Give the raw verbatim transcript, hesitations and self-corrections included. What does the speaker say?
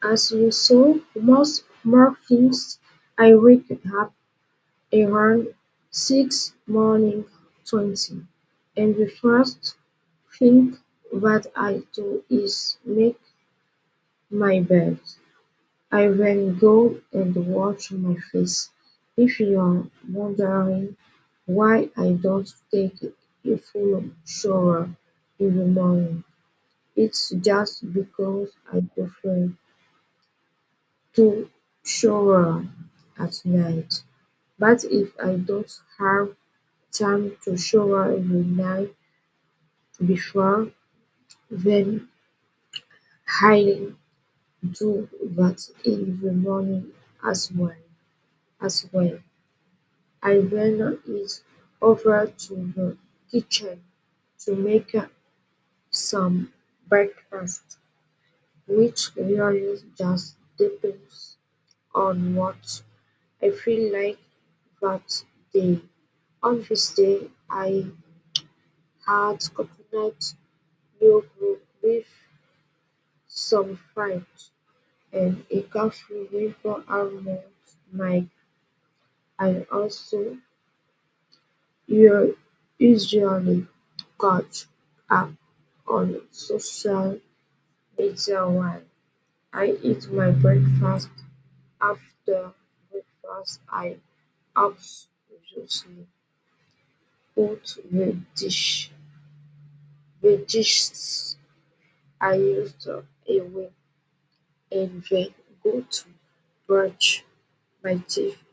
As you saw, most mornings I wake up around six morning twenty, and the first thing that I do is make my bed. I then go and wash my face. If you're wondering why I don't take a full shower in the morning, it's just because I prefer to shower at night. But if I don't have time to shower the night before, then I do that in the morning as well. As well, I then is over to the kitchen to make some breakfast, which really just depends on what I feel like that day. On this day, I had coconut milk with some fruit and a coffee with almond milk. I also u- usually catch up on social media while I eat my breakfast. After breakfast, I obviously put the dish the dishes I used away and then go to brush my teeth